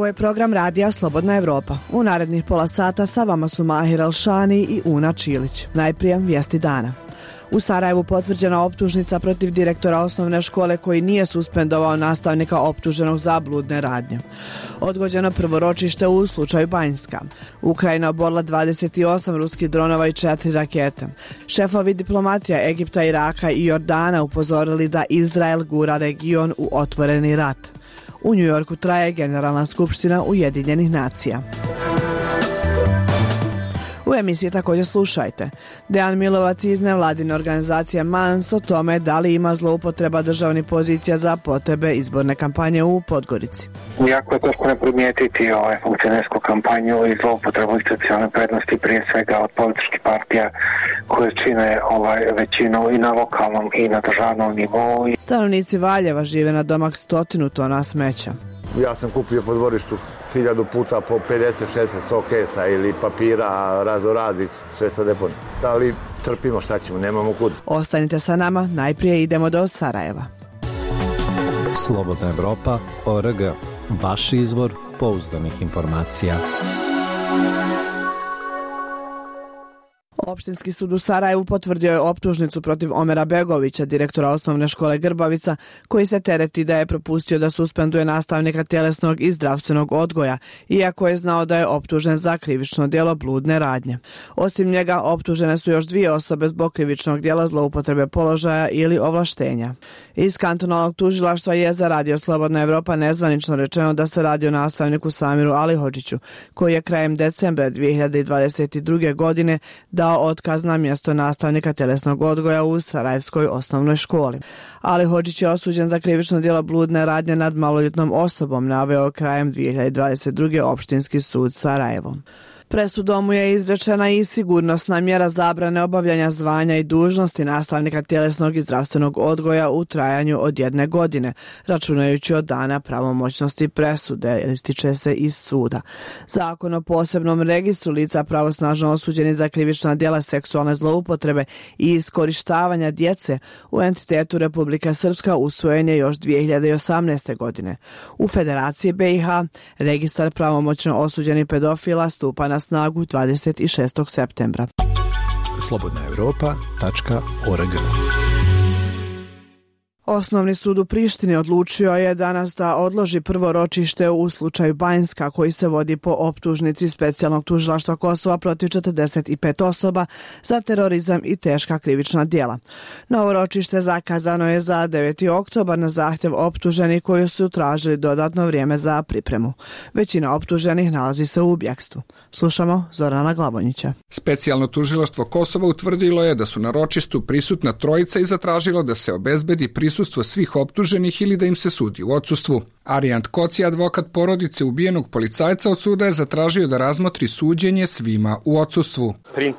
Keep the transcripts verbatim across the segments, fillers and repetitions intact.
je program radija Slobodna Evropa. U narednih pola sata sa vama su Mahir Alšani i Una Čilić. Najprije vijesti dana. U Sarajevu potvrđena optužnica protiv direktora osnovne škole koji nije suspendovao nastavnika optuženog za bludne radnje. Odgođeno prvo ročište u slučaju Banjska. Ukrajina oborila dvadeset osam ruskih dronova i četiri rakete. Šefovi diplomatija Egipta, Iraka i Jordana upozorili da Izrael gura region u otvoreni rat. U Njujorku traje Generalna skupština Ujedinjenih nacija. U emisiji također slušajte. Dejan Milovac iz nevladine organizacije Mans o tome da li ima zloupotreba državnih pozicija za potrebe izborne kampanje u Podgorici. Jako je teško ne primijetiti ovaj funkcionersku kampanju i zloupotrebu institucionalne prednosti prije svega od političkih partija koje čine ovaj većinu i na lokalnom i na državnom nivou. Stanovnici Valjeva žive na domak stotinu tona smeća. Ja sam kupio po dvorištu hiljadu puta po pedeset, šezdeset, sto kesa ili papira raznoraznih, sve sa deponije. Da li trpimo, šta ćemo, nemamo kud. Ostanite sa nama, najprije idemo do Sarajeva. Slobodna Evropa, O R G, vaš izvor pouzdanih informacija. Opštinski sud u Sarajevu potvrdio je optužnicu protiv Omera Begovića, direktora osnovne škole Grbavica, koji se tereti da je propustio da suspenduje nastavnika tjelesnog i zdravstvenog odgoja, iako je znao da je optužen za krivično djelo bludne radnje. Osim njega, optužene su još dvije osobe zbog krivičnog djela zloupotrebe položaja ili ovlaštenja. Iz kantonalnog tužilaštva je za Radio Slobodna Evropa nezvanično rečeno da se radi o nastavniku Samiru Alihodžiću, koji je krajem decembra dvije hiljade dvadeset druge. godine dao otkaz na mjesto nastavnika tjelesnog odgoja u Sarajevskoj osnovnoj školi. Alihodžić je osuđen za krivično djelo bludne radnje nad maloljetnom osobom, naveo krajem dvije hiljade dvadeset druge. opštinski sud Sarajevo. Presudom mu je izrečena i sigurnosna mjera zabrane obavljanja zvanja i dužnosti nastavnika tjelesnog i zdravstvenog odgoja u trajanju od jedne godine, računajući od dana pravomoćnosti presude, ističe se iz suda. Zakon o posebnom registru lica pravosnažno osuđeni za krivična djela seksualne zloupotrebe i iskorištavanja djece u entitetu Republika Srpska usvojen je još dvije hiljade osamnaeste. godine. U Federaciji B i H registar pravomoćno osuđenih pedofila stupa na snagu dvadeset šestog septembra. slobodna evropa tačka org. Osnovni sud u Prištini odlučio je danas da odloži prvo ročište u slučaju Banjska, koji se vodi po optužnici specijalnog tužilaštva Kosova protiv četrdeset pet osoba za terorizam i teška krivična djela. Novo ročište zakazano je za deveti oktobar na zahtjev optuženih koji su tražili dodatno vrijeme za pripremu. Većina optuženih nalazi se u bjekstvu. Slušamo Zorana Glavonjića. Specijalno tužilaštvo Kosova utvrdilo je da su na ročištu prisutna trojica i zatražilo da se obezbedi prisustvo svih optuženih ili da im se sudi u odsustvu. Arijant Koci, advokat porodice ubijenog policajca, od suda je zatražio da razmotri suđenje svima u odsustvu.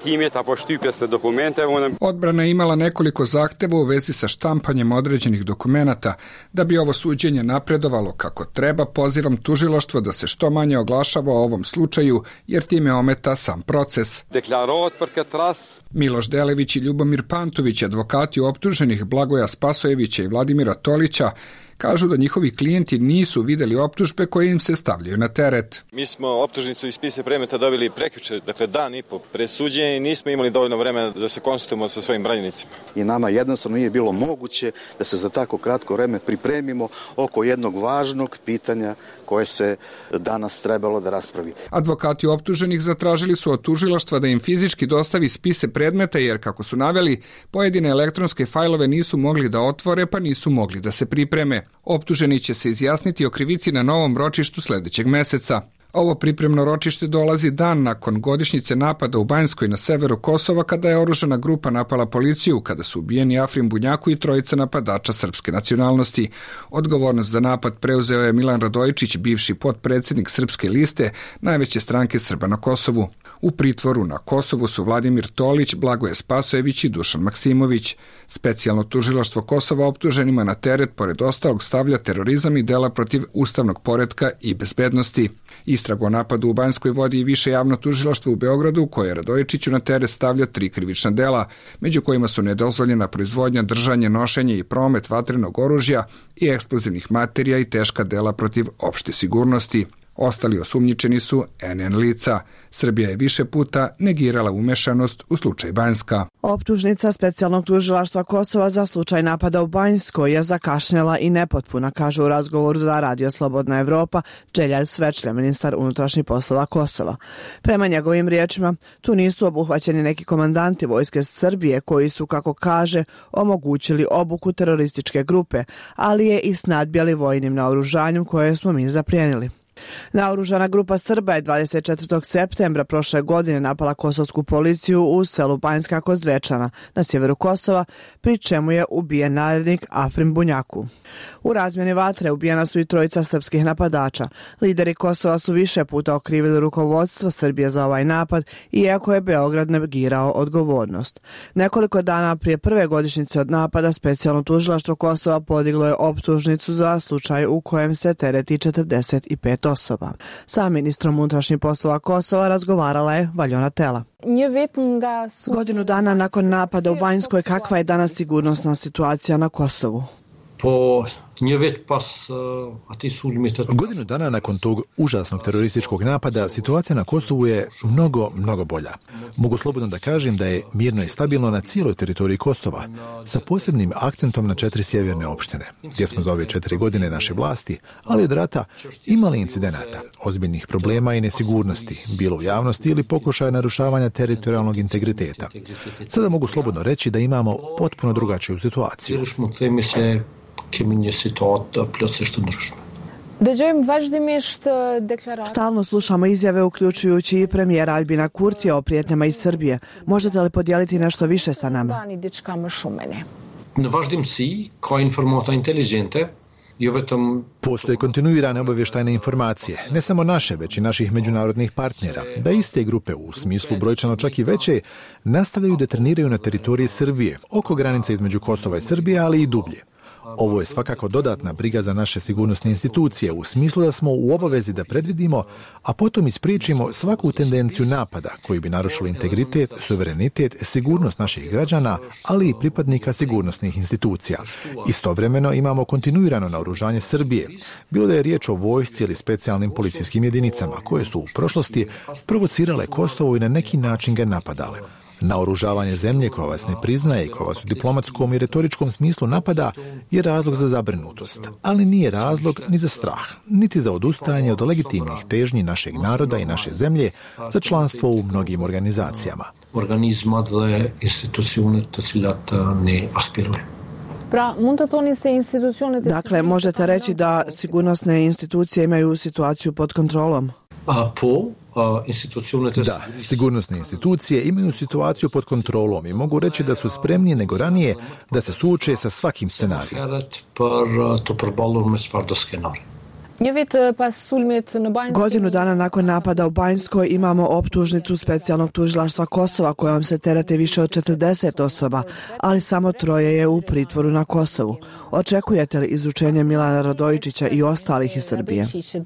Odbrana je imala nekoliko zahteva u vezi sa štampanjem određenih dokumenata. Da bi ovo suđenje napredovalo kako treba, pozivam tužilaštvo da se što manje oglašava o ovom slučaju, jer time ometa sam proces. Miloš Delević i Ljubomir Pantović, advokati optuženih Blagoja Spasojevića i Vladimira Tolića, kažu da njihovi klijenti nisu vidjeli optužbe koje im se stavljaju na teret. Mi smo optužnicu iz spisa predmeta dobili prekjuče, dakle dan i po pre suđenja, i nismo imali dovoljno vremena da se konsultujemo sa svojim branjenicima. I nama jednostavno nije bilo moguće da se za tako kratko vreme pripremimo oko jednog važnog pitanja koje se danas trebalo da raspravi. Advokati optuženih zatražili su od tužilaštva da im fizički dostavi spise predmeta, jer kako su naveli, pojedine elektronske fajlove nisu mogli da otvore, pa nisu mogli da se pripreme. Optuženi će se izjasniti o krivici na novom ročištu sljedećeg meseca. Ovo pripremno ročište dolazi dan nakon godišnjice napada u Banjskoj na severu Kosova, kada je oružana grupa napala policiju, kada su ubijeni Afrim Bunjaku i trojica napadača srpske nacionalnosti. Odgovornost za napad preuzeo je Milan Radojičić, bivši potpredsjednik Srpske liste, najveće stranke Srba na Kosovu. U pritvoru na Kosovu su Vladimir Tolić, Blagoje Spasojević i Dušan Maksimović. Specijalno tužilaštvo Kosova optuženima na teret, pored ostalog, stavlja terorizam i dela protiv ustavnog poretka i bezbednosti. Istragu o napadu u Banjskoj vodi i više javno tužilaštvo u Beogradu, koje Radojičiću na teret stavlja tri krivična dela, među kojima su nedozvoljena proizvodnja, držanje, nošenje i promet vatrenog oružja i eksplozivnih materija i teška dela protiv opšte sigurnosti. Ostali osumnjičeni su N N lica. Srbija je više puta negirala umešanost u slučaj Banjska. Optužnica specijalnog tužilaštva Kosova za slučaj napada u Banjskoj je zakašnjela i nepotpuna, kaže u razgovoru za Radio Slobodna Evropa Đeljal Svečlja, ministar unutrašnjih poslova Kosova. Prema njegovim riječima, tu nisu obuhvaćeni neki komandanti vojske Srbije koji su, kako kaže, omogućili obuku terorističke grupe, ali je i snadbjali vojnim naoružanjem koje smo mi zaplijenili. Naoružana grupa Srba je dvadeset četvrtog septembra prošle godine napala kosovsku policiju u selu Banjska kod Zvečana na sjeveru Kosova, pri čemu je ubijen narednik Afrim Bunjaku. U razmjeni vatre ubijena su i trojica srpskih napadača. Lideri Kosova su više puta okrivili rukovodstvo Srbije za ovaj napad, iako je Beograd negirao odgovornost. Nekoliko dana prije prve godišnjice od napada, specijalno tužilaštvo Kosova podiglo je optužnicu za slučaj u kojem se tereti četrdeset pet osoba. Sa ministrom unutrašnjih poslova Kosova razgovarala je Valjona Tela. Godinu dana nakon napada u Banjskoj, kakva je danas sigurnosna situacija na Kosovu? Po Godinu dana nakon tog užasnog terorističkog napada situacija na Kosovu je mnogo, mnogo bolja. Mogu slobodno da kažem da je mirno i stabilno na cijeloj teritoriji Kosova, sa posebnim akcentom na četiri sjeverne opštine, gdje smo za ove četiri godine naše vlasti, ali od rata imali incidenata, ozbiljnih problema i nesigurnosti, bilo u javnosti ili pokušaja narušavanja teritorijalnog integriteta. Sada mogu slobodno reći da imamo potpuno drugačiju situaciju. Stalno slušamo izjave uključujući i premijera Albina Kurtija o prijetnjama iz Srbije. Možete li podijeliti nešto više sa nama? Postoje kontinuirane obavještajne informacije, ne samo naše, već i naših međunarodnih partnera, da iste grupe, u smislu brojčano čak i veće, nastavljaju da treniraju na teritoriji Srbije, oko granice između Kosova i Srbije, ali i dublje. Ovo je svakako dodatna briga za naše sigurnosne institucije, u smislu da smo u obavezi da predvidimo, a potom ispriječimo svaku tendenciju napada koji bi narušili integritet, suverenitet, sigurnost naših građana, ali i pripadnika sigurnosnih institucija. Istovremeno imamo kontinuirano naoružanje Srbije, bilo da je riječ o vojsci ili specijalnim policijskim jedinicama, koje su u prošlosti provocirale Kosovo i na neki način ga napadale. Naoružavanje zemlje koja vas ne priznaje i koja vas u diplomatskom i retoričkom smislu napada je razlog za zabrinutost, ali nije razlog ni za strah, niti za odustajanje od legitimnih težnji našeg naroda i naše zemlje za članstvo u mnogim organizacijama. Organizma dle institucijune të cilat ne aspiruje. Dakle, možete reći da sigurnosne institucije imaju situaciju pod kontrolom? A po Da, sigurnosne institucije imaju situaciju pod kontrolom i mogu reći da su spremnije nego ranije da se suoče sa svakim scenarijem. Godinu dana nakon napada u Banjskoj imamo optužnicu specijalnog tužilaštva Kosova kojom se terete više od četrdeset osoba, ali samo troje je u pritvoru na Kosovu. Očekujete li izručenje Milana Radojičića i ostalih iz Srbije?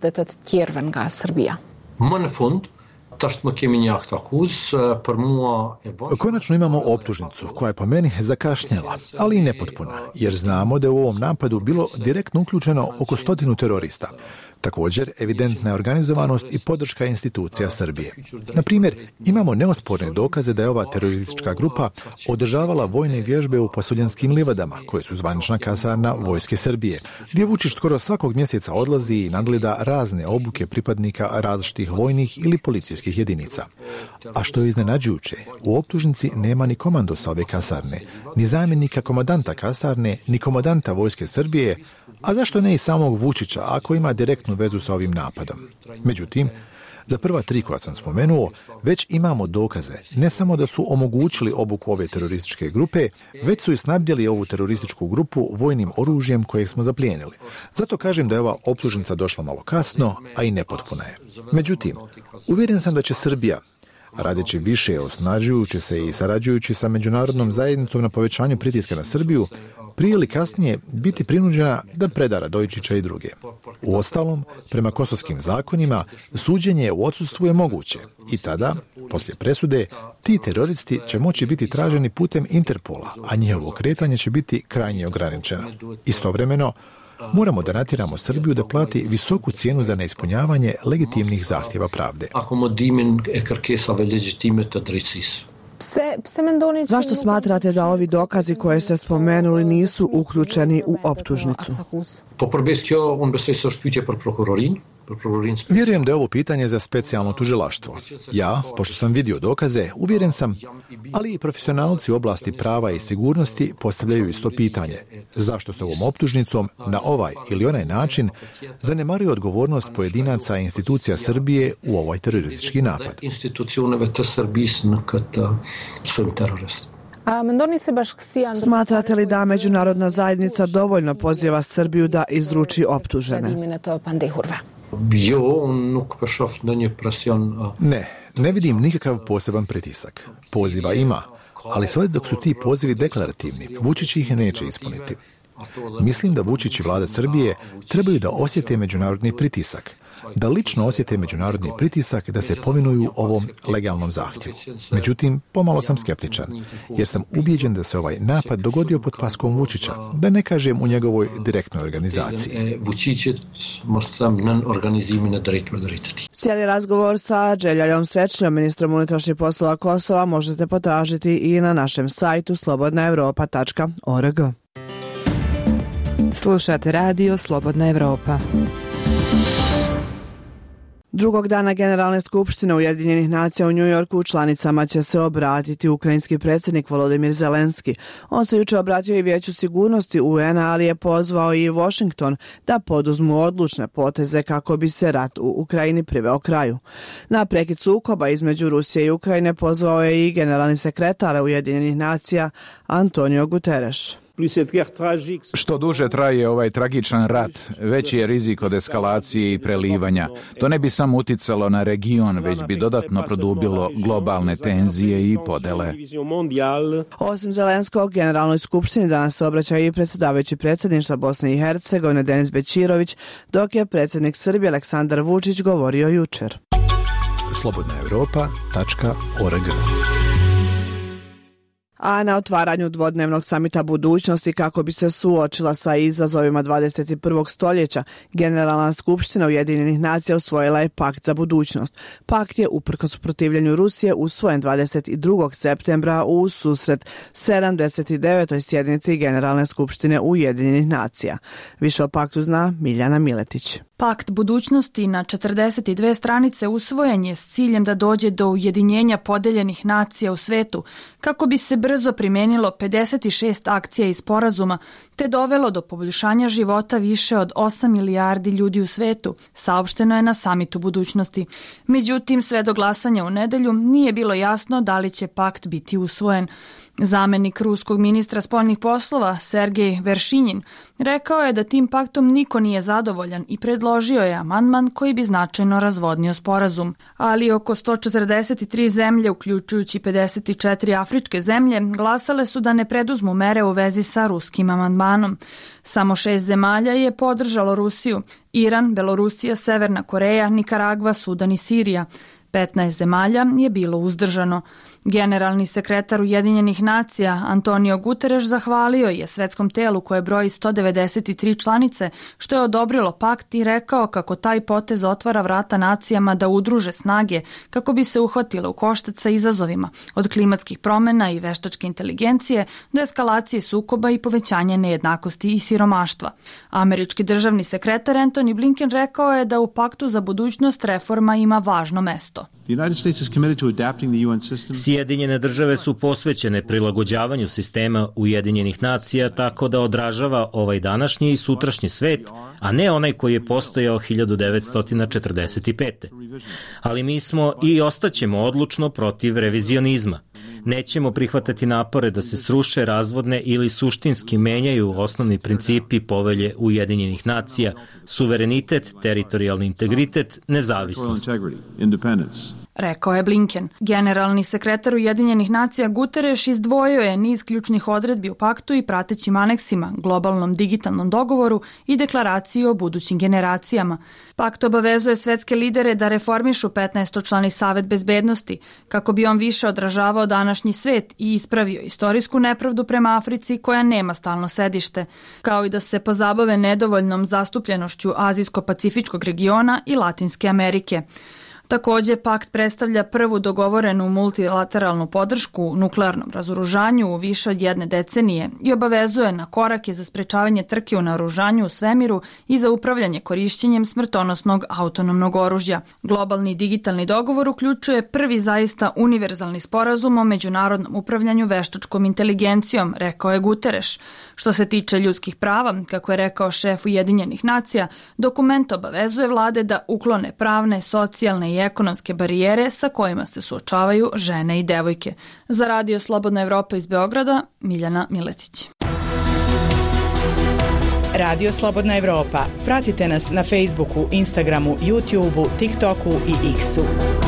Konačno imamo optužnicu koja je po meni zakašnjela, ali i nepotpuna, jer znamo da je u ovom napadu bilo direktno uključeno oko stotinu terorista. Također, evidentna je organizovanost i podrška institucija Srbije. Na primjer, imamo neosporne dokaze da je ova teroristička grupa održavala vojne vježbe u Pasuljanskim livadama, koje su zvanična kasarna vojske Srbije, gdje Vučić skoro svakog mjeseca odlazi i nadgleda razne obuke pripadnika različitih vojnih ili policijskih jedinica. A što je iznenađujuće, u optužnici nema ni komandosa ove kasarne, ni zamjenika komandanta kasarne, ni komandanta vojske Srbije, a zašto ne i samog Vučića ako ima direktnu vezu sa ovim napadom. Međutim, za prva tri koja sam spomenuo, već imamo dokaze ne samo da su omogućili obuku ove terorističke grupe, već su i snabdjeli ovu terorističku grupu vojnim oružjem kojeg smo zaplijenili. Zato kažem da je ova optužnica došla malo kasno, a i nepotpuna je. Međutim, uvjeren sam da će Srbija, radeći više, osnažujući se i sarađujući sa međunarodnom zajednicom na povećanju pritiska na Srbiju, prije ili kasnije biti prinuđena da preda Radojičića i druge. Uostalom, prema kosovskim zakonima, suđenje u odsustvu je moguće i tada, poslije presude, ti teroristi će moći biti traženi putem Interpola, a njihovo kretanje će biti krajnje ograničeno. Istovremeno, Moramo da natjeramo Srbiju da plati visoku cijenu za neispunjavanje legitimnih zahtjeva pravde. Zašto smatrate da ovi dokazi koje ste spomenuli nisu uključeni u optužnicu? Vjerujem da je ovo pitanje za specijalno tužilaštvo. Ja, pošto sam vidio dokaze, uvjeren sam, ali i profesionalci u oblasti prava i sigurnosti postavljaju isto pitanje. Zašto se ovom optužnicom na ovaj ili onaj način zanemaruju odgovornost pojedinaca i institucija Srbije u ovaj teroristički napad? Smatrate li da međunarodna zajednica dovoljno poziva Srbiju da izruči optužene? Ne, ne vidim nikakav poseban pritisak. Poziva ima, ali sve dok su ti pozivi deklarativni, Vučić ih neće ispuniti. Mislim da Vučić i vlada Srbije trebaju da osjete međunarodni pritisak, da lično osjete međunarodni pritisak da se povinuju ovom legalnom zahtjevu. Međutim, pomalo sam skeptičan, jer sam ubijeđen da se ovaj napad dogodio pod paskom Vučića, da ne kažem u njegovoj direktnoj organizaciji. Cijeli razgovor sa Đeljajom Svečljom, ministrom unutrašnjih poslova Kosova, možete potražiti i na našem sajtu slobodna europa tačka org. Slušate radio Slobodna Evropa. Drugog dana Generalne skupštine Ujedinjenih nacija u Njujorku članicama će se obratiti ukrajinski predsjednik Volodimir Zelenski. On se juče obratio i Vijeću sigurnosti U N A, ali je pozvao i Washington da poduzmu odlučne poteze kako bi se rat u Ukrajini priveo kraju. Na prekid sukoba između Rusije i Ukrajine pozvao je i generalni sekretar Ujedinjenih nacija Antonio Guterres. Što duže traje ovaj tragičan rat, veći je rizik od eskalacije i prelivanja. To ne bi samo uticalo na region, već bi dodatno produbilo globalne tenzije i podele. Osim Zelenskog, Generalnoj skupštini danas se obraća i predsjedavajući predsjedništva Bosne i Hercegovine Denis Bećirović, dok je predsjednik Srbije Aleksandar Vučić govorio jučer. slobodna europa tačka org. A na otvaranju dvodnevnog samita budućnosti kako bi se suočila sa izazovima dvadeset prvog stoljeća, Generalna skupština Ujedinjenih nacija usvojila je pakt za budućnost. Pakt je uprkos protivljenju Rusije usvojen dvadeset drugog septembra u susret sedamdeset devetoj sjednici Generalne skupštine Ujedinjenih nacija. Više o paktu zna Miljana Miletić. Pakt budućnosti na četrdeset dve stranice usvojen je s ciljem da dođe do ujedinjenja podeljenih nacija u svetu, kako bi se brzo primenilo pedeset šest akcija i sporazuma, te dovelo do poboljšanja života više od osam milijardi ljudi u svetu, saopšteno je na samitu budućnosti. Međutim, sve do glasanja u nedelju nije bilo jasno da li će pakt biti usvojen. Zamenik ruskog ministra spoljnih poslova Sergej Veršinjin rekao je da tim paktom niko nije zadovoljan i predložio je amandman koji bi značajno razvodnio sporazum. Ali oko sto četrdeset tri zemlje, uključujući pedeset četiri afričke zemlje, glasale su da ne preduzmu mere u vezi sa ruskim amandmanom. Samo šest zemalja je podržalo Rusiju: Iran, Belorusija, Severna Koreja, Nikaragva, Sudan i Sirija. petnaest zemalja je bilo uzdržano. Generalni sekretar Ujedinjenih nacija Antonio Guterres zahvalio je svetskom telu koje broji sto devedeset tri članice što je odobrilo pakt i rekao kako taj potez otvara vrata nacijama da udruže snage kako bi se uhvatile u koštac sa izazovima, od klimatskih promjena i veštačke inteligencije do eskalacije sukoba i povećanja nejednakosti i siromaštva. Američki državni sekretar Antony Blinken rekao je da u paktu za budućnost reforma ima važno mesto. Sjedinjene države su posvećene prilagođavanju sistema Ujedinjenih nacija tako da odražava ovaj današnji i sutrašnji svet, a ne onaj koji je postojao hiljadu devetsto četrdeset pete. Ali mi smo i ostaćemo odlučno protiv revizionizma. Nećemo prihvatati napore da se sruše, razvodne ili suštinski menjaju osnovni principi povelje Ujedinjenih nacija, suverenitet, teritorijalni integritet, nezavisnost. rekao je Blinken. Generalni sekretar Ujedinjenih nacija Guterres izdvojio je niz ključnih odredbi u paktu i pratećim aneksima, globalnom digitalnom dogovoru i deklaraciji o budućim generacijama. Pakt obavezuje svetske lidere da reformišu petnaestočlani Savet bezbednosti, kako bi on više odražavao današnji svet i ispravio istorijsku nepravdu prema Africi koja nema stalno sedište, kao i da se pozabave nedovoljnom zastupljenošću Azijsko-pacifičkog regiona i Latinske Amerike. Takođe, pakt predstavlja prvu dogovorenu multilateralnu podršku nuklearnom razoružanju u više od jedne decenije i obavezuje na korake za sprečavanje trke u naoružanju u svemiru i za upravljanje korišćenjem smrtonosnog autonomnog oružja. Globalni digitalni dogovor uključuje prvi zaista univerzalni sporazum o međunarodnom upravljanju veštačkom inteligencijom, rekao je Guterres. Što se tiče ljudskih prava, kako je rekao šef Ujedinjenih nacija, dokument obavezuje vlade da uklone pravne, socijalne i ekonomske barijere sa kojima se suočavaju žene i devojke. Za Radio Slobodna Evropa iz Beograda, Miljana Miletić. Radio Slobodna Evropa. Pratite nas na Facebooku, Instagramu, YouTubeu, TikToku i X-u.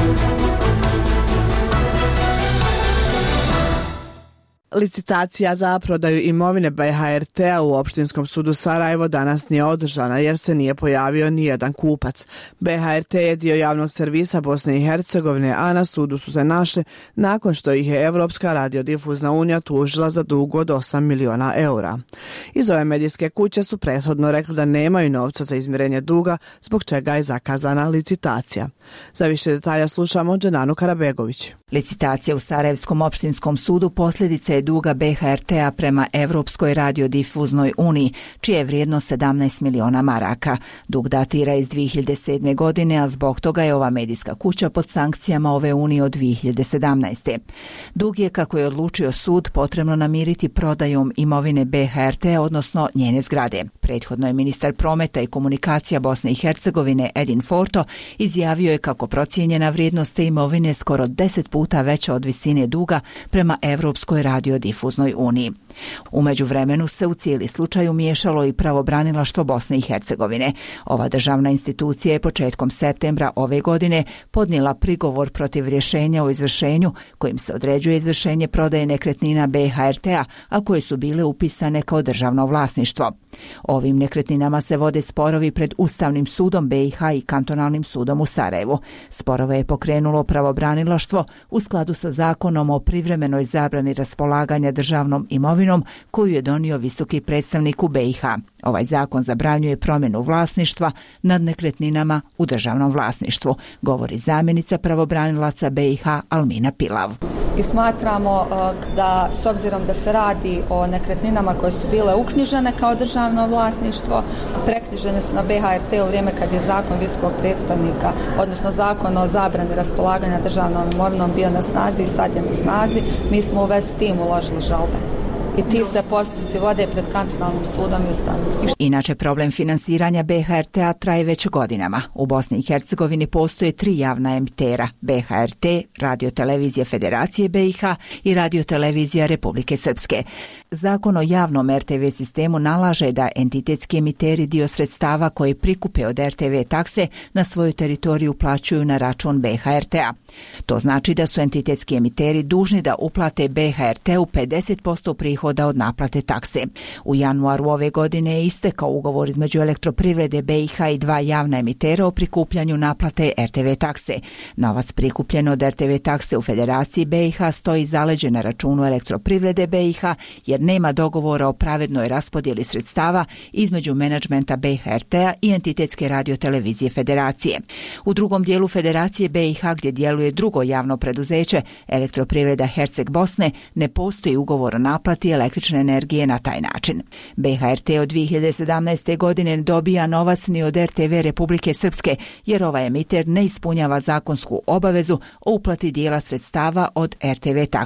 Licitacija za prodaju imovine B H R T-a u Opštinskom sudu Sarajevo danas nije održana jer se nije pojavio nijedan kupac. B H R T je dio javnog servisa Bosne i Hercegovine, a na sudu su se našli nakon što ih je Evropska radiodifuzna unija tužila za dug od osam miliona eura. Iz ove medijske kuće su prethodno rekli da nemaju novca za izmirenje duga, zbog čega je zakazana licitacija. Za više detalja slušamo Dženanu Karabegović. Licitacija u Sarajevskom opštinskom sudu posljedica je duga B H R T-a prema Evropskoj radiodifuznoj uniji, čija je vrijednost sedamnaest miliona maraka. Dug datira iz dvije hiljade sedme. godine, a zbog toga je ova medijska kuća pod sankcijama ove unije od dvije hiljade sedamnaeste. Dug je, kako je odlučio sud, potrebno namiriti prodajom imovine B H R T, odnosno njene zgrade. Prethodno je ministar prometa i komunikacija Bosne i Hercegovine Edin Forto izjavio je kako procijenjena vrijednost te imovine skoro deset puta veća od visine duga prema Evropskoj radiodifuznoj uniji. U međuvremenu se u cijeli slučaj umiješalo i pravobranilaštvo Bosne i Hercegovine. Ova državna institucija je početkom septembra ove godine podnijela prigovor protiv rješenja o izvršenju kojim se određuje izvršenje prodaje nekretnina B H R T-a, a koje su bile upisane kao državno vlasništvo. Ovim nekretninama se vode sporovi pred Ustavnim sudom B i H i Kantonalnim sudom u Sarajevu. Sporove je pokrenulo pravobranilaštvo u skladu sa zakonom o privremenoj zabrani raspolaganja državnom imovinom koju je donio visoki predstavnik u B i H. Ovaj zakon zabranjuje promjenu vlasništva nad nekretninama u državnom vlasništvu, govori zamjenica pravobranilaca B i H Almina Pilav. I smatramo da, s obzirom da se radi o nekretninama koje su bile uknjižene kao državno vlasništvo, preknjižene su na B H R T u vrijeme kad je zakon visokog predstavnika, odnosno zakon o zabrani raspolaganja državnom imovinom bio na snazi i sad je na snazi, mi smo u vezi s tim uložili žalbe. I ti se postupci vode pred Kantonalnim sudom i Ustavnim sudom. Inače, problem finansiranja B H R T-a traje već godinama. U Bosni i Hercegovini postoje tri javna emitera: B H R T, Radio-televizija Federacije B i H i Radio-televizija Republike Srpske. Zakon o javnom R T V sistemu nalaže da entitetski emiteri dio sredstava koje prikupe od R T V takse na svoju teritoriju plaćaju na račun B H R T-a. To znači da su entitetski emiteri dužni da uplate B H R T-u pedeset posto prihoda od naplate takse. U januaru ove godine je istekao ugovor između Elektroprivrede B i H i dva javna emitera o prikupljanju naplate R T V takse. Novac prikupljen od R T V takse u Federaciji B i H stoji zaleđen na računu Elektroprivrede B i H jer nema dogovora o pravednoj raspodjeli sredstava između menadžmenta B H R T-a i entitetske radiotelevizije Federacije. U drugom dijelu Federacije B i H, gdje djeluje drugo javno preduzeće, Elektroprivreda Herceg Bosne, ne postoji ugovor o naplati električne energije na taj način. B H R T od dvije hiljade sedamnaeste. godine dobija novac ni od R T V Republike Srpske, jer ovaj emiter ne ispunjava zakonsku obavezu o uplati dijela sredstava od R T V takse.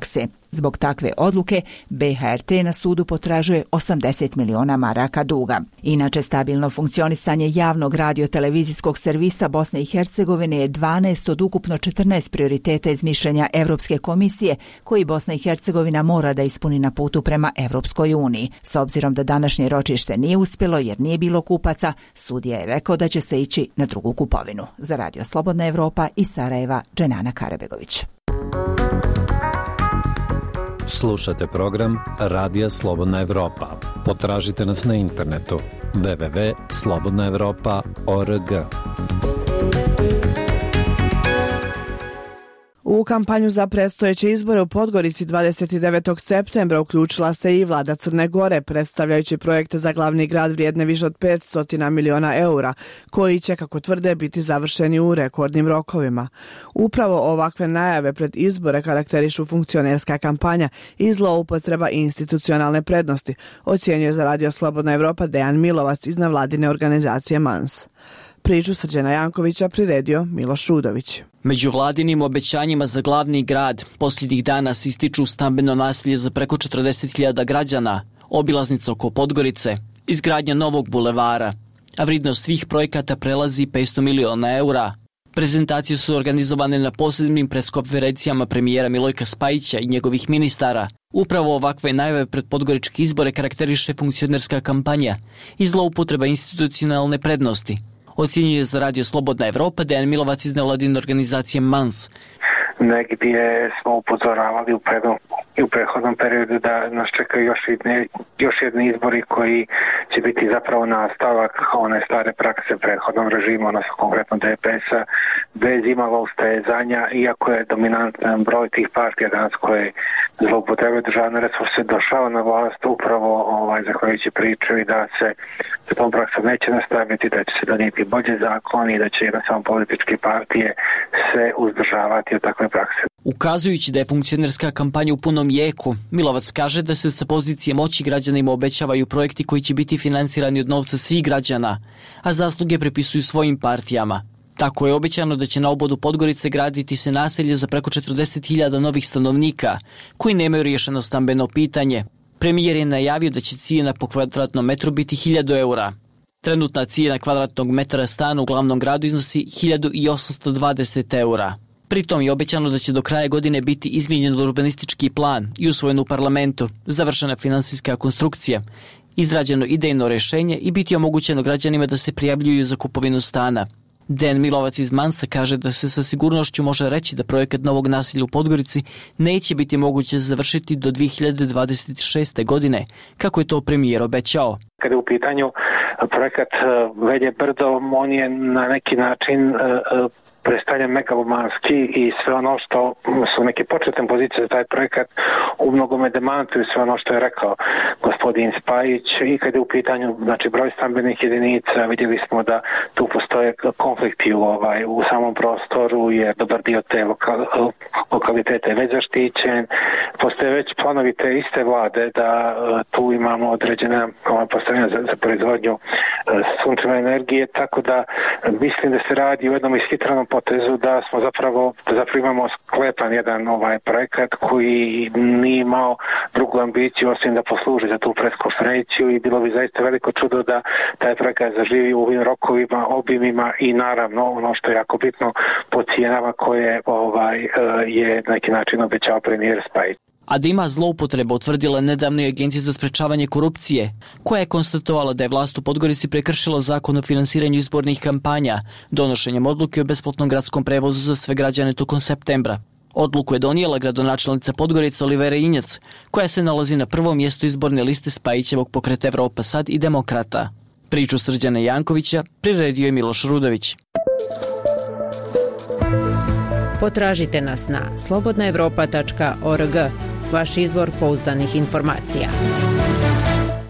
Zbog takve odluke B H R T na sudu potražuje osamdeset miliona maraka duga. Inače, stabilno funkcionisanje javnog radio-televizijskog servisa Bosne i Hercegovine je dvanaest od ukupno četrnaest prioriteta iz mišljenja Evropske komisije koji Bosna i Hercegovina mora da ispuni na putu prema Evropskoj uniji. S obzirom da današnje ročište nije uspjelo jer nije bilo kupaca, sudija je rekao da će se ići na drugu kupovinu. Za Radio Slobodna Evropa iz Sarajeva, Dženana Karabegović. Slušate program Radija Slobodna Evropa. Potražite nas na internetu w w w tačka slobodna evropa tačka org. U kampanju za predstojeće izbore u Podgorici dvadeset devetog septembra uključila se i vlada Crne Gore, predstavljajući projekte za glavni grad vrijedne više od petsto miliona eura, koji će, kako tvrde, biti završeni u rekordnim rokovima. Upravo ovakve najave pred izbore karakterišu funkcionerska kampanja i zloupotreba institucionalne prednosti, ocjenjuje za Radio Slobodna Evropa Dejan Milovac iz nevladine organizacije Mans. Priču Srđana Jankovića priredio Miloš Rudović. Među vladinim obećanjima za glavni grad posljednjih dana se ističu stambeno naselje za preko četrdeset hiljada građana, obilaznica oko Podgorice, izgradnja novog bulevara, a vrednost svih projekata prelazi petsto miliona eura. Prezentacije su organizovane na posebnim preskonferencijama premijera Milojka Spajića i njegovih ministara. Upravo ovakve najave pred podgoričke izbore karakteriše funkcionerska kampanja i zloupotreba institucionalne prednosti, ocjenjuje za Radio Slobodna Evropa Dejan Milovac iz nevladine organizacije Mans. Negdje smo upozoravali u, predom, u prethodnom periodu da nas čekaju još jedni, još jedni izbori koji će biti zapravo nastavak one stare prakse prethodnom režimu, odnosno konkretno D P S-a, bez imalo ustezanja, iako je dominantan broj tih partija danas koje zloupotrebljavaju državne resurse došao na vlast upravo ovaj, zahvaljujući priču i da se sa tom praksom neće nastaviti, da će se donijeti bolje zakoni i da će jednostavno političke partije se uzdržavati od takve prakse. Ukazujući da je funkcionerska kampanja u punom jeku, Milovac kaže da se sa pozicije moći građanima obećavaju projekti koji će biti finansirani od novca svih građana, a zasluge pripisuju svojim partijama. Tako je obećano da će na obodu Podgorice graditi se naselje za preko četrdeset hiljada novih stanovnika koji nemaju riješeno stambeno pitanje. Premijer je najavio da će cijena po kvadratnom metru biti hiljadu eura. Trenutna cijena kvadratnog metra stana u glavnom gradu iznosi hiljadu osamsto dvadeset eura. Pritom je obećano da će do kraja godine biti izmijenjen urbanistički plan i usvojen u parlamentu, završena finansijska konstrukcija, izrađeno idejno rješenje i biti omogućeno građanima da se prijavljuju za kupovinu stana. Dejan Milovac iz Mansa kaže da se sa sigurnošću može reći da projekat novog naselja u Podgorici neće biti moguće završiti do dvije hiljade dvadeset šeste. godine, kako je to premijer obećao. Kada je u pitanju projekat Velje brdo, on je na neki način predstavlja megalomanski i sve ono što su neke početne pozicije za taj projekat u mnogome demantuju sve ono što je rekao gospodin Spajić i kad je u pitanju znači, broj stambenih jedinica, vidjeli smo da tu postoje konflikti u, ovaj, u samom prostoru jer dobar dio te lokal, lokalitete je već zaštićen. Postoje već planovi te iste vlade da tu imamo određene ovaj, postavljanja za, za proizvodnju sunčeve energije, tako da mislim da se radi o jednom ishitranom potezu da smo zapravo, da zapravo imamo sklepan jedan ovaj projekat koji nije imao drugu ambiciju osim da posluži za tu preskonferenciju i bilo bi zaista veliko čudo da taj projekat zaživi u ovim rokovima, obimima i naravno ono što je jako bitno po cijenama koje ovaj, je na neki način obećao premijer Spajić. A da ima zloupotreba utvrdila nedavno i Agencija za sprečavanje korupcije, koja je konstatovala da je vlast u Podgorici prekršila zakon o finansiranju izbornih kampanja, donošenjem odluke o besplatnom gradskom prevozu za sve građane tokom septembra. Odluku je donijela gradonačelnica Podgorice Olivera Injac, koja se nalazi na prvom mjestu izborne liste Spajićevog pokreta Evropa sad i Demokrata. Priču Srđana Jankovića priredio je Miloš Rudović. Potražite nas na slobodna evropa tačka org, vaš izvor pouzdanih informacija.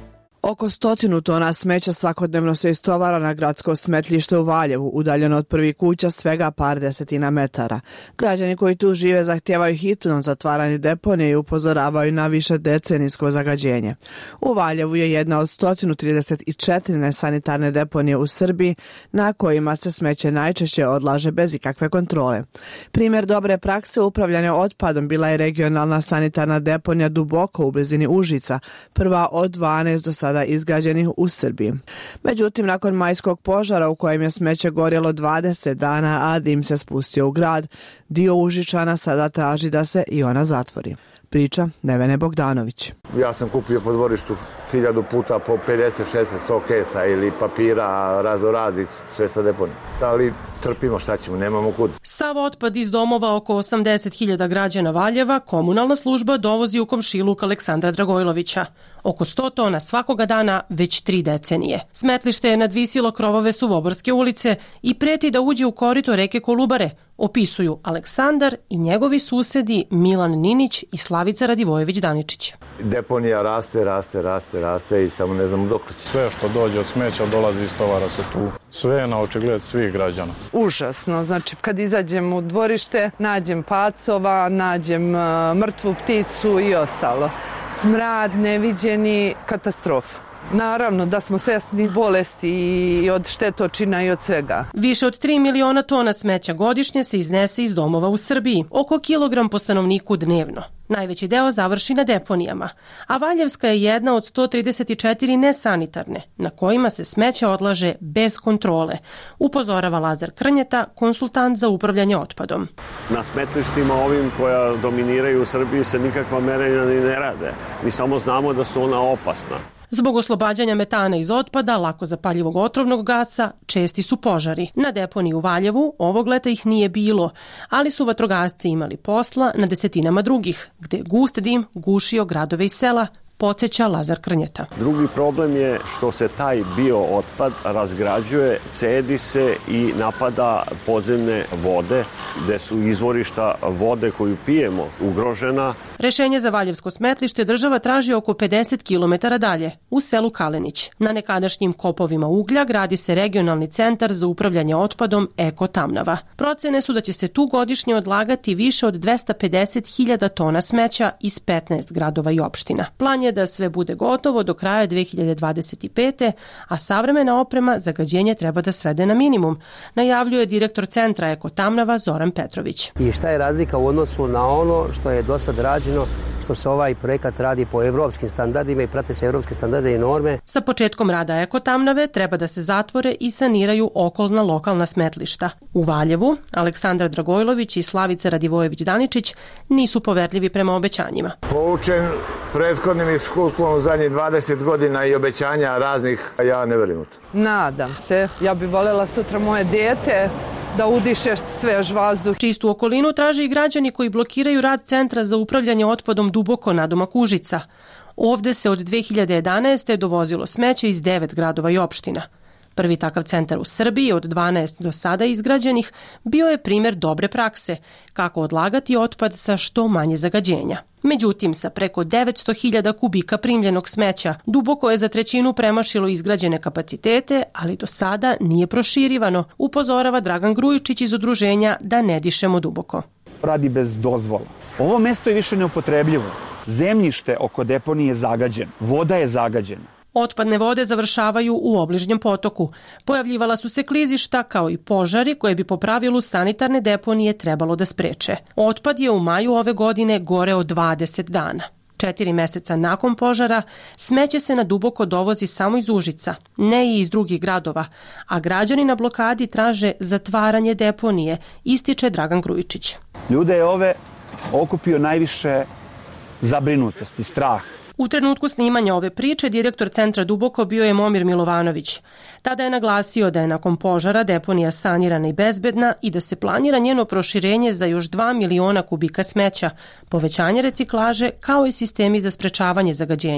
Oko stotinu tona smeća svakodnevno se istovara na gradsko smetlište u Valjevu, udaljeno od prvih kuća svega par desetina metara. Građani koji tu žive zahtijevaju hitno zatvaranje deponije i upozoravaju na više decenijsko zagađenje. U Valjevu je jedna od sto trideset četiri nesanitarne deponije u Srbiji na kojima se smeće najčešće odlaže bez ikakve kontrole. Primjer dobre prakse upravljanja otpadom bila je regionalna sanitarna deponija Duboko u blizini Užica, prva od dvanaest do sada izgrađenih u Srbiji. Međutim, nakon majskog požara u kojem je smeće gorjelo dvadeset dana, a dim se spustio u grad, dio Užičana sada traži da se i ona zatvori. Priča Nevene Bogdanović. Ja sam kupio po dvorištu hiljadu puta po pedeset, šezdeset, sto kesa ili papira razno raznih, sve sa deponije. Ali trpimo, šta ćemo, nemamo kud. Sav otpad iz domova oko osamdeset hiljada građana Valjeva komunalna služba dovozi u komšiluk Aleksandra Dragojlovića. Oko sto tona svakoga dana već tri decenije. Smetlište je nadvisilo krovove Suvoborske ulice i preti da uđe u korito reke Kolubare, opisuju Aleksandar i njegovi susedi Milan Ninić i Slavica Radivojević-Daničić. Deponija raste, raste, raste, raste i samo ne znamo dok će. Sve što dođe od smeća dolazi i stovara se tu. Sve je na očigled svih građana. Užasno, znači kad izađem u dvorište, nađem pacova, nađem uh, mrtvu pticu i ostalo. Smrad, neviđeni, katastrofa. Naravno da smo svjesni bolesti i od štetočina i od svega. Više od tri miliona tona smeća godišnje se iznese iz domova u Srbiji, oko kilogram po stanovniku dnevno. Najveći deo završi na deponijama, a Valjevska je jedna od sto trideset četiri nesanitarne, na kojima se smeće odlaže bez kontrole, upozorava Lazar Krnjeta, konsultant za upravljanje otpadom. Na smetlištima ovim koja dominiraju u Srbiji se nikakva merenja ni ne rade. Mi samo znamo da su ona opasna. Zbog oslobađanja metana iz otpada, lako zapaljivog otrovnog gasa, česti su požari. Na deponiji u Valjevu ovog leta ih nije bilo, ali su vatrogasci imali posla na desetinama drugih, gde je gust dim gušio gradove i sela, podsjeća Lazar Krnjeta. Drugi problem je što se taj biootpad razgrađuje, cedi se i napada podzemne vode, gde su izvorišta vode koju pijemo ugrožena. Rešenje za Valjevsko smetlište država traži oko pedeset kilometara dalje, u selu Kalenić. Na nekadašnjim kopovima uglja gradi se regionalni centar za upravljanje otpadom Eko Tamnava. Procene su da će se tu godišnje odlagati više od dvesta pedeset hiljada tona smeća iz petnaest gradova i opština. Plan je da sve bude gotovo do kraja dve hiljade dvadeset pete. a savremena oprema zagađenje treba da svede na minimum, najavljuje direktor centra Eko Tamnava Zoran Petrović. I šta je razlika u odnosu na ono što je do sad rađeno, što se ovaj projekat radi po evropskim standardima i prate se evropske standarde i norme. Sa početkom rada Eko Tamnave treba da se zatvore i saniraju okolna lokalna smetlišta. U Valjevu Aleksandar Dragojlović i Slavica Radivojević-Daničić nisu poverljivi prema obećanjima. Poučen prethodnim iskustvom u zadnjih dvadeset godina i obećanja raznih, ja ne verujem u to. Nadam se. Ja bih voljela sutra moje dijete da udiše svež vazduh. Čistu okolinu traže i građani koji blokiraju rad Centra za upravljanje otpadom Duboko nadomak Užica. Ovde se od dve hiljade jedanaeste. dovozilo smeće iz devet gradova i opština. Prvi takav centar u Srbiji od dvanaest do sada izgrađenih bio je primjer dobre prakse, kako odlagati otpad sa što manje zagađenja. Međutim, sa preko devetsto hiljada kubika primljenog smeća, Duboko je za trećinu premašilo izgrađene kapacitete, ali do sada nije proširivano, upozorava Dragan Grujičić iz udruženja Da ne dišemo duboko. Radi bez dozvola. Ovo mesto je više neupotrebljivo. Zemljište oko deponije je zagađeno, voda je zagađena. Otpadne vode završavaju u obližnjem potoku. Pojavljivala su se klizišta kao i požari koje bi po pravilu sanitarne deponije trebalo da spreče. Otpad je u maju ove godine goreo dvadeset dana. Četiri meseca nakon požara smeće se na Duboko dovozi samo iz Užica, ne i iz drugih gradova, a građani na blokadi traže zatvaranje deponije, ističe Dragan Grujičić. Ljude je ove okupio najviše zabrinutost i strah. U trenutku snimanja ove priče direktor centra Duboko bio je Momir Milovanović. Tada je naglasio da je nakon požara deponija sanirana i bezbedna i da se planira njeno proširenje za još dva miliona kubika smeća, povećanje reciklaže kao i sistemi za sprečavanje zagađenja.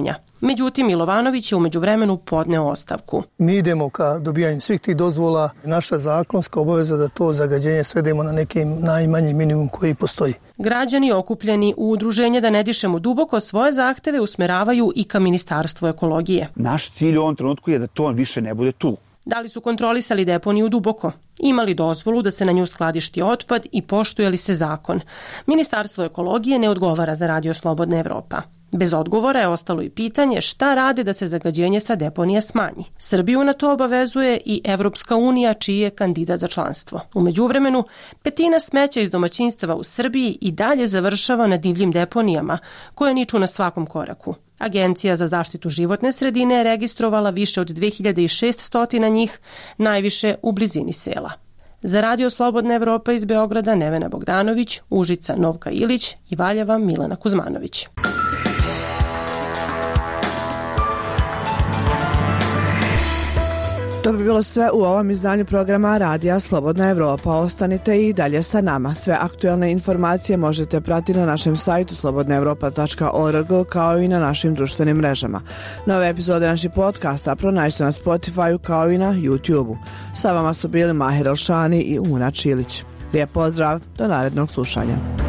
Međutim, Milovanović je umeđu vremenu podneo ostavku. Mi idemo ka dobijanju svih tih dozvola. Naša zakonska obaveza da to zagađenje svedemo na neki najmanji minimum koji postoji. Građani okupljeni u udruženje Da ne dišemo duboko svoje zahteve usmeravaju i ka Ministarstvu ekologije. Naš cilj u ovom trenutku je da to više ne bude tu. Da li su kontrolisali deponiju Duboko? Imali dozvolu da se na nju skladišti otpad i poštuje li se zakon? Ministarstvo ekologije ne odgovara za Radio Slobodna Evropa. Bez odgovora je ostalo i pitanje šta rade da se zagađenje sa deponija smanji. Srbiju na to obavezuje i Evropska unija, čiji je kandidat za članstvo. U međuvremenu, petina smeća iz domaćinstava u Srbiji i dalje završava na divljim deponijama, koje niču na svakom koraku. Agencija za zaštitu životne sredine je registrovala više od dve hiljade šessto njih, najviše u blizini sela. Za Radio Slobodna Evropa iz Beograda Nevena Bogdanović, Užica Novka Ilić i Valjeva Milana Kuzmanović. To bi bilo sve u ovom izdanju programa Radija Slobodna Evropa. Ostanite i dalje sa nama. Sve aktuelne informacije možete pratiti na našem sajtu slobodna evropa tačka org kao i na našim društvenim mrežama. Nove epizode naših podcasta pronađite na Spotify kao i na YouTube-u. Sa vama su bili Mahir Elšani i Una Čilić. Lijep pozdrav, do narednog slušanja.